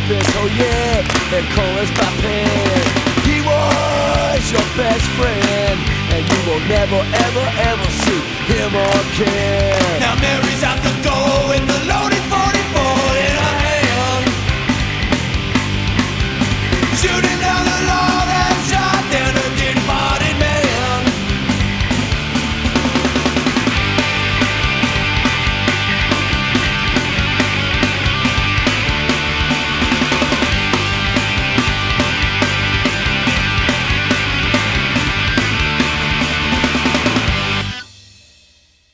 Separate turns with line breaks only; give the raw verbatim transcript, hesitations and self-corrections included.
therapist, oh yeah, and Colin's my pen. He was your best friend, and you will never, ever, ever see him again.
Now Mary's out the door with the loaded